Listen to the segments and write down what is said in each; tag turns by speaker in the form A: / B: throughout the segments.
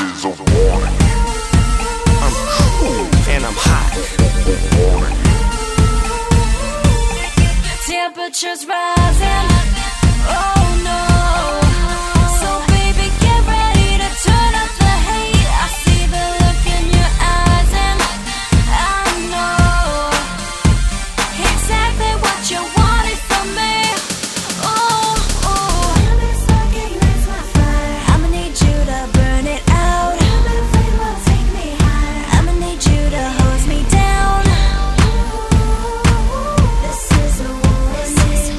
A: is a warning.
B: I'm cool and I'm hot.
A: Warning.
C: Temperatures rising. Oh no. So baby, get ready to turn up the heat. I see the look in your eyes and I know exactly what you wanted from me. Oh, oh. I'ma need you to burn it out. I'ma need you to hose me down. This is a warning.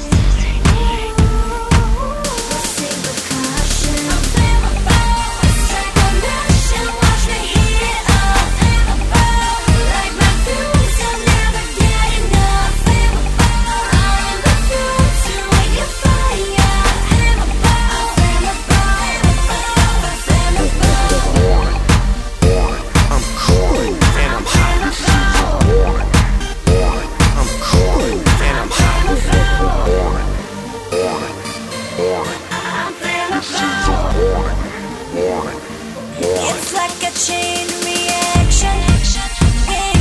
C: Proceed with caution. I'm flammable. Strike a match and watch me heat up. Flammable. Like my fuse, I'll never get enough. Flammable. I'm the fuse to when you fire. Flammable. Flammable.
B: I'm cool and I'm hot. I'm cool and I'm hot.
C: It's like a chain reaction when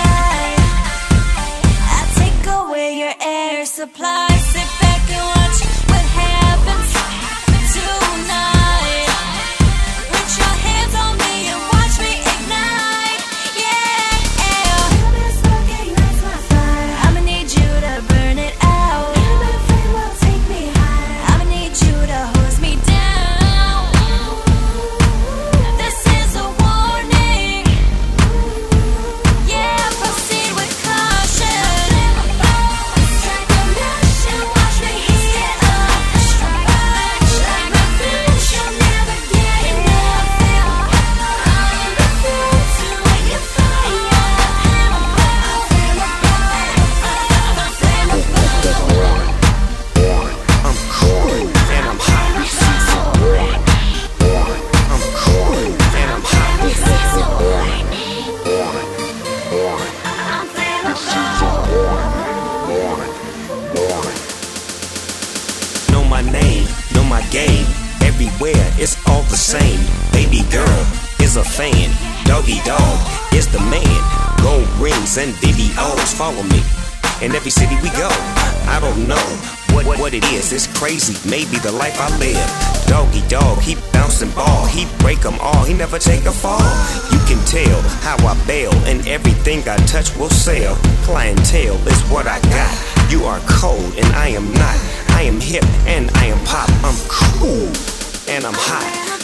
C: I take away your air supply. Sit back and watch what happens tonight. Put your hands on me and watch me ignite. Yeah, I'ma need you to burn it out. I'ma need you to hose me down. This is a warning. Yeah, proceed with caution. Strike a match and watch me heat up. Strike a match like my fuse, you'll never get enough. I'm the fuse to when you fire.
B: I'm cool and I'm hot. I'm cool and I'm hot. Know my name, know my game. Everywhere, it's all the same. Baby girl is a fan. Doggy dog is the man. Gold rings and videos follow me. In every city we go, I don't know what it is. It's crazy, maybe the life I live. Doggy dog, he bouncing ball. He break them all, he never take a fall. You can tell how I bail, and everything I touch will sell. Clientele is what I got. You are cold and I am not. I am hip and I am pop. I'm cool and I'm hot.